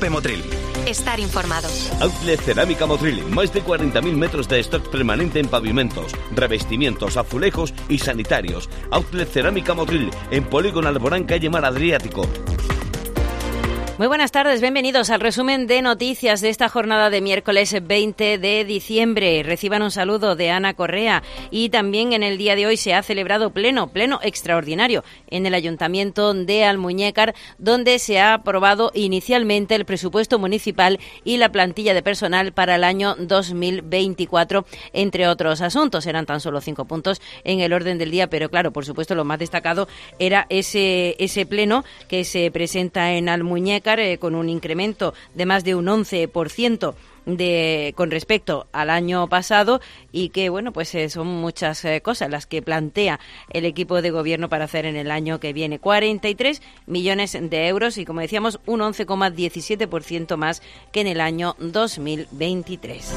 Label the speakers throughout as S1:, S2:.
S1: COPE Motril.
S2: Estar informado.
S3: Outlet Cerámica Motril, más de 40.000 metros de stock permanente en pavimentos, revestimientos, azulejos y sanitarios. Outlet Cerámica Motril, en Polígono Alborán, calle Mar Adriático.
S4: Muy buenas tardes, bienvenidos al resumen de noticias de esta jornada de miércoles 20 de diciembre. Reciban un saludo de Ana Correa y también en el día de hoy se ha celebrado pleno extraordinario en el Ayuntamiento de Almuñécar, donde se ha aprobado inicialmente el presupuesto municipal y la plantilla de personal para el año 2024, entre otros asuntos. Eran tan solo 5 puntos en el orden del día, pero claro, por supuesto, lo más destacado era ese pleno que se presenta en Almuñécar, con un incremento de más de un 11% con respecto al año pasado, y que bueno, pues son muchas cosas las que plantea el equipo de gobierno para hacer en el año que viene. 43 millones de euros y, como decíamos, un 11,17% más que en el año 2023.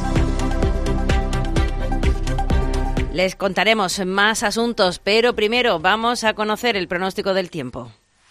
S4: Les contaremos más asuntos, pero primero vamos a conocer el pronóstico del tiempo.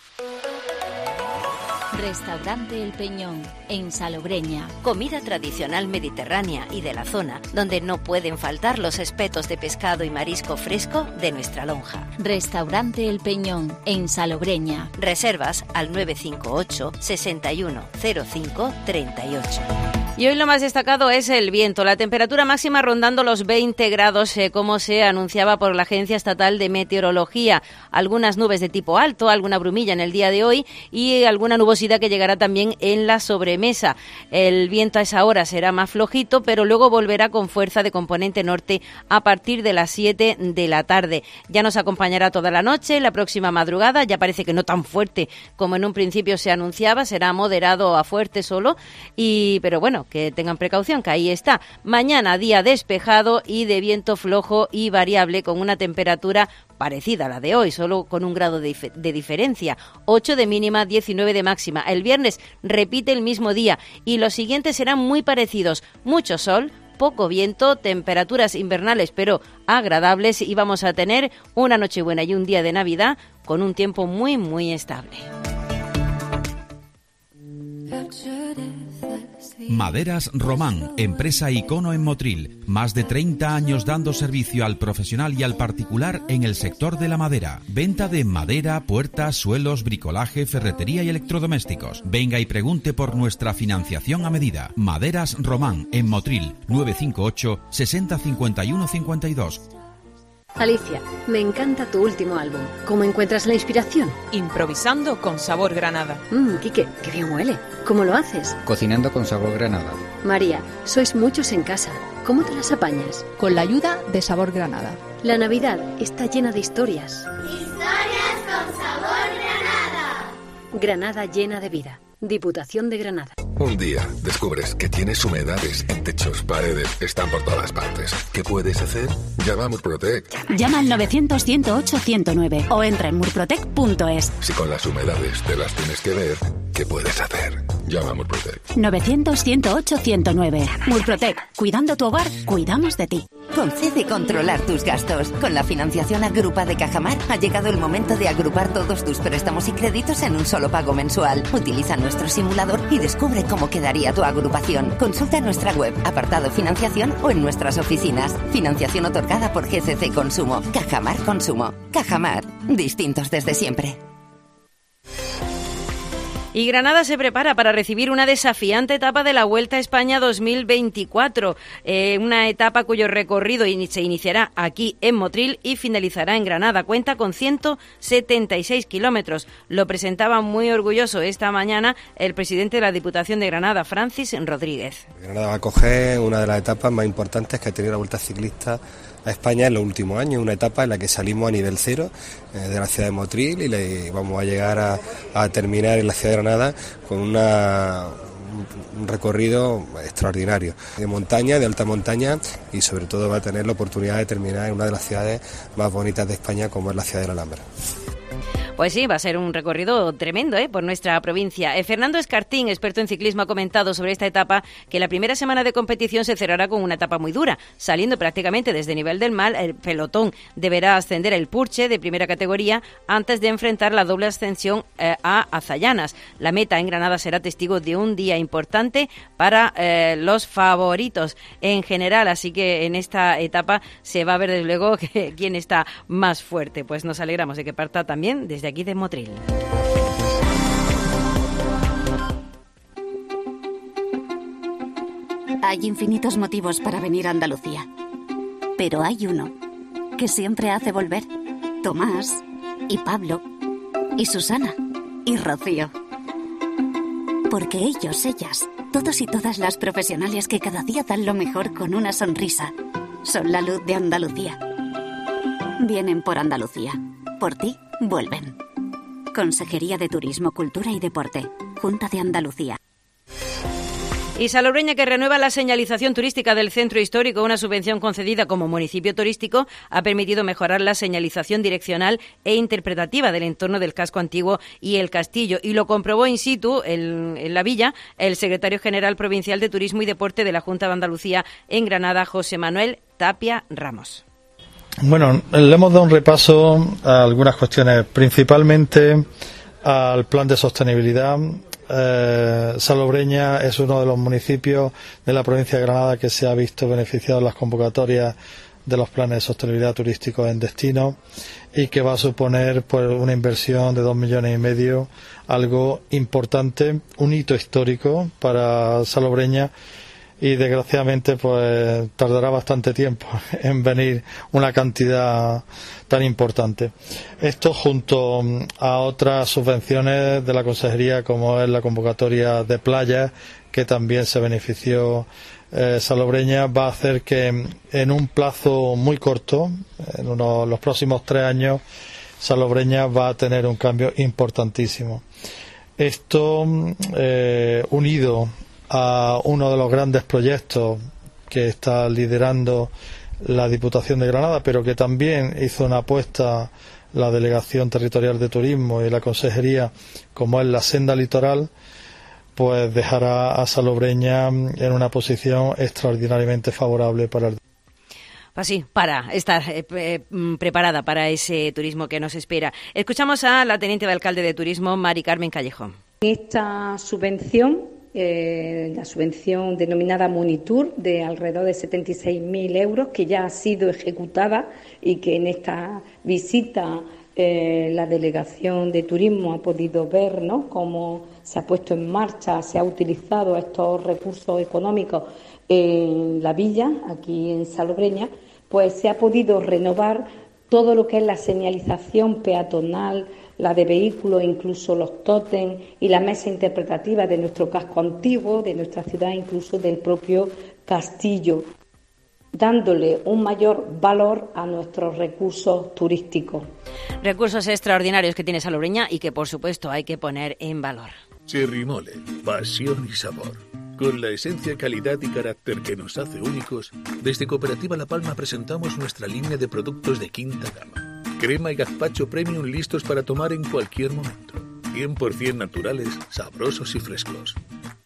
S5: Restaurante El Peñón, en Salobreña.
S2: Comida tradicional mediterránea y de la zona, donde no pueden faltar los espetos de pescado y marisco fresco de nuestra lonja.
S5: Restaurante El Peñón, en Salobreña.
S2: Reservas al 958 61 05 38.
S4: Y hoy lo más destacado es el viento. La temperatura máxima rondando los 20 grados, como se anunciaba por la Agencia Estatal de Meteorología. Algunas nubes de tipo alto, alguna brumilla en el día de hoy y alguna nubosidad que llegará también en la sobremesa. El viento a esa hora será más flojito, pero luego volverá con fuerza de componente norte a partir de las 7 de la tarde. Ya nos acompañará toda la noche, la próxima madrugada. Ya parece que no tan fuerte como en un principio se anunciaba, será moderado a fuerte solo, pero bueno, que tengan precaución, que ahí está. Mañana día despejado y de viento flojo y variable, con una temperatura parecida a la de hoy, solo con un grado de diferencia, 8 de mínima, 19 de máxima. El viernes repite el mismo día y los siguientes serán muy parecidos, mucho sol, poco viento, temperaturas invernales pero agradables, y vamos a tener una Nochebuena y un día de Navidad con un tiempo muy, muy estable.
S6: Maderas Román, empresa icono en Motril. Más de 30 años dando servicio al profesional y al particular en el sector de la madera. Venta de madera, puertas, suelos, bricolaje, ferretería y electrodomésticos. Venga y pregunte por nuestra financiación a medida. Maderas Román, en Motril, 958 60 51 52.
S7: Alicia, me encanta tu último álbum. ¿Cómo encuentras la inspiración?
S8: Improvisando con sabor Granada.
S7: Quique, qué bien huele. ¿Cómo lo haces?
S9: Cocinando con sabor Granada.
S7: María, sois muchos en casa. ¿Cómo te las apañas?
S10: Con la ayuda de Sabor Granada.
S7: La Navidad está llena de historias.
S11: Historias con sabor Granada.
S7: Granada llena de vida. Diputación de Granada.
S12: Un día descubres que tienes humedades en techos, paredes, están por todas partes. ¿Qué puedes hacer? Llama a Murprotec.
S13: Llama al 900-108-109 o entra en murprotec.es.
S12: Si con las humedades te las tienes que ver, ¿qué puedes hacer? Llama a Murprotec.
S13: 900-108-109. Murprotec. Cuidando tu hogar, cuidamos de ti.
S14: Concede controlar tus gastos. Con la financiación Agrupa de Cajamar ha llegado el momento de agrupar todos tus préstamos y créditos en un solo pago mensual. Utiliza nuestro simulador y descubre cómo quedaría tu agrupación. Consulta nuestra web, apartado financiación o en nuestras oficinas. Financiación otorgada por GCC Consumo. Cajamar Consumo. Cajamar. Distintos desde siempre.
S4: Y Granada se prepara para recibir una desafiante etapa de la Vuelta a España 2024, una etapa cuyo recorrido se iniciará aquí en Motril y finalizará en Granada. Cuenta con 176 kilómetros. Lo presentaba muy orgulloso esta mañana el presidente de la Diputación de Granada, Francis Rodríguez.
S15: Granada va a coger una de las etapas más importantes que ha tenido la Vuelta Ciclista a España en los últimos años, una etapa en la que salimos a nivel cero de la ciudad de Motril y vamos a llegar a terminar en la ciudad de Granada con un recorrido extraordinario, de montaña, de alta montaña, y sobre todo va a tener la oportunidad de terminar en una de las ciudades más bonitas de España, como es la ciudad de la Alhambra.
S4: Pues sí, va a ser un recorrido tremendo por nuestra provincia. Fernando Escartín, experto en ciclismo, ha comentado sobre esta etapa que la primera semana de competición se cerrará con una etapa muy dura. Saliendo prácticamente desde nivel del mar, el pelotón deberá ascender el Purche de primera categoría antes de enfrentar la doble ascensión a Azallanas. La meta en Granada será testigo de un día importante para los favoritos en general, así que en esta etapa se va a ver desde luego quién está más fuerte. Pues nos alegramos de que parta también desde aquí de Motril.
S13: Hay infinitos motivos para venir a Andalucía, pero hay uno que siempre hace volver. Tomás, y Pablo, y Susana, y Rocío. Porque ellos, ellas, todos y todas las profesionales que cada día dan lo mejor con una sonrisa, son la luz de Andalucía. Vienen por Andalucía. Por ti, vuelven. Consejería de Turismo, Cultura y Deporte. Junta de Andalucía.
S4: Y Salobreña, que renueva la señalización turística del centro histórico, una subvención concedida como municipio turístico, ha permitido mejorar la señalización direccional e interpretativa del entorno del casco antiguo y el castillo. Y lo comprobó in situ en la villa el secretario general provincial de Turismo y Deporte de la Junta de Andalucía en Granada, José Manuel Tapia Ramos.
S1: Bueno, le hemos dado un repaso a algunas cuestiones, principalmente al plan de sostenibilidad. Salobreña es uno de los municipios de la provincia de Granada que se ha visto beneficiado en las convocatorias de los planes de sostenibilidad turísticos en destino y que va a suponer pues una inversión de 2,5 millones, algo importante, un hito histórico para Salobreña, y desgraciadamente pues tardará bastante tiempo en venir una cantidad tan importante. Esto junto a otras subvenciones de la consejería, como es la convocatoria de playas, que también se benefició Salobreña, va a hacer que en un plazo muy corto, en los próximos 3 años, Salobreña va a tener un cambio importantísimo. Esto unido a uno de los grandes proyectos que está liderando la Diputación de Granada, pero que también hizo una apuesta la Delegación Territorial de Turismo y la Consejería, como es la senda litoral, pues dejará a Salobreña en una posición extraordinariamente favorable para el...
S4: Así, para estar preparada para ese turismo que nos espera. Escuchamos a la teniente de alcalde de Turismo, Mari Carmen Callejón.
S9: Esta subvención, la subvención denominada Munitur, de alrededor de 76.000 euros, que ya ha sido ejecutada y que en esta visita la Delegación de Turismo ha podido ver, ¿no?, cómo se ha puesto en marcha, se ha utilizado estos recursos económicos en la villa, aquí en Salobreña, pues se ha podido renovar todo lo que es la señalización peatonal, la de vehículos, incluso los tótem y la mesa interpretativa de nuestro casco antiguo, de nuestra ciudad, incluso del propio castillo, dándole un mayor valor a nuestros recursos turísticos.
S4: Recursos extraordinarios que tiene Salobreña y que, por supuesto, hay que poner en valor.
S16: Cherry Mole, pasión y sabor. Con la esencia, calidad y carácter que nos hace únicos, desde Cooperativa La Palma presentamos nuestra línea de productos de quinta gama. Crema y gazpacho premium listos para tomar en cualquier momento. 100% naturales, sabrosos y frescos.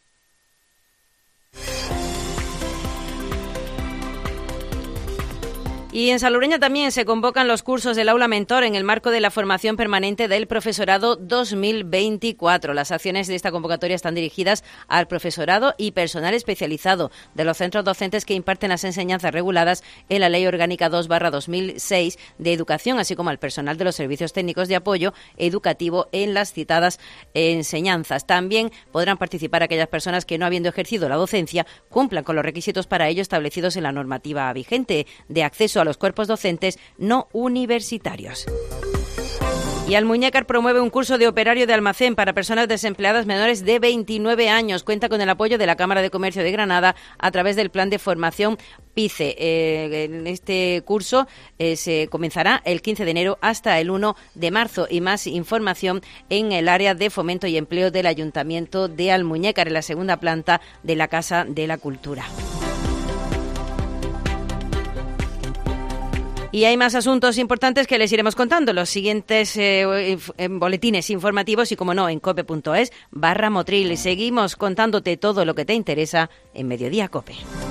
S4: Y en Salobreña también se convocan los cursos del Aula Mentor en el marco de la formación permanente del profesorado 2024. Las acciones de esta convocatoria están dirigidas al profesorado y personal especializado de los centros docentes que imparten las enseñanzas reguladas en la Ley Orgánica 2/2006 de Educación, así como al personal de los servicios técnicos de apoyo educativo en las citadas enseñanzas. También podrán participar aquellas personas que, no habiendo ejercido la docencia, cumplan con los requisitos para ello establecidos en la normativa vigente de acceso a los cuerpos docentes no universitarios. Y Almuñécar promueve un curso de operario de almacén para personas desempleadas menores de 29 años. Cuenta con el apoyo de la Cámara de Comercio de Granada a través del plan de formación PICE. En este curso se comenzará el 15 de enero hasta el 1 de marzo. Y más información en el área de fomento y empleo del Ayuntamiento de Almuñécar, en la segunda planta de la Casa de la Cultura. Y hay más asuntos importantes que les iremos contando. Los siguientes boletines informativos y, como no, en cope.es/Motril. Seguimos contándote todo lo que te interesa en Mediodía Cope.